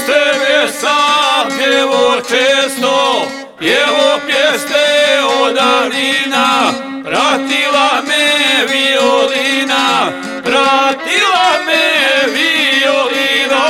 tebe sam pjevo često, pjevo pjesme od davnina, pratila me violina, pratila me violina.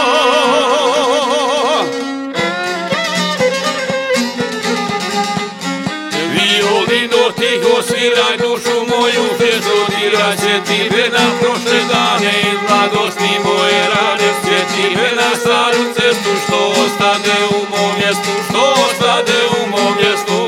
Violino tiho sviraj dušu moju, pjesodirat će ti na prošle dane iz mladosti moje rane. Sjeti me na staru cestu što ostade u mom mjestu, što ostade u mom mjestu.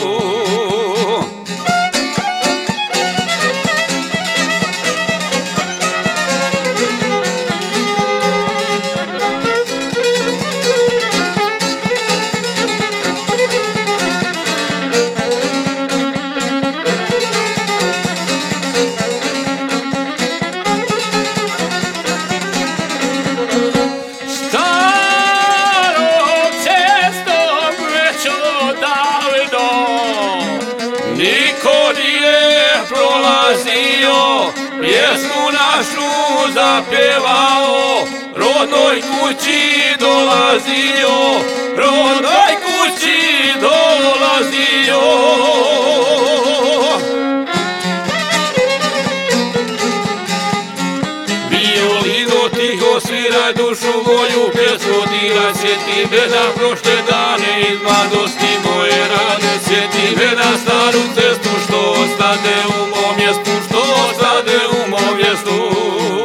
Niko nije prolazio, pjesmu našu zapjevao, rodnoj kući dolazio, rodnoj kući dolazio. Violino tiho sviraj dušu moju, pjesodirat će ti na prošle dane iz mladosti moje rane. Sjeti me na staru cestu što ostade u mom mjestu, što ostade u mom mjestu.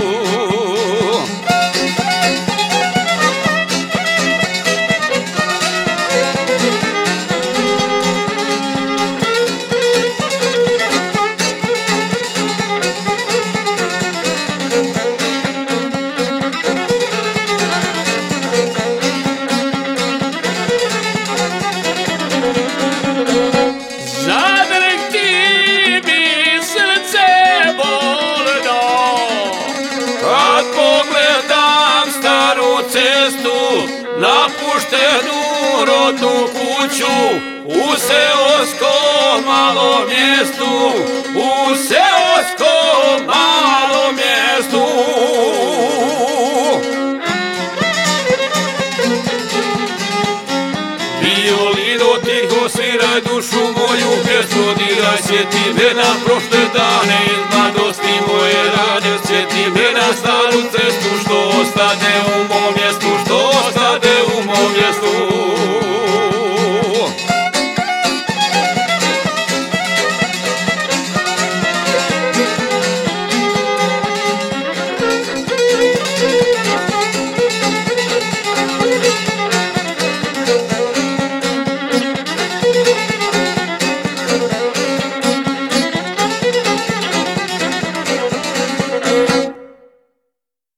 Napuštenu rodnu kuću u seoskom malom mjestu, u seoskom malom mjestu. Violino tiho sviraj dušu moju, pjesodirat će ti na prošle dane iz mladosti moje rane. Sjeti me na staru cestu što ostade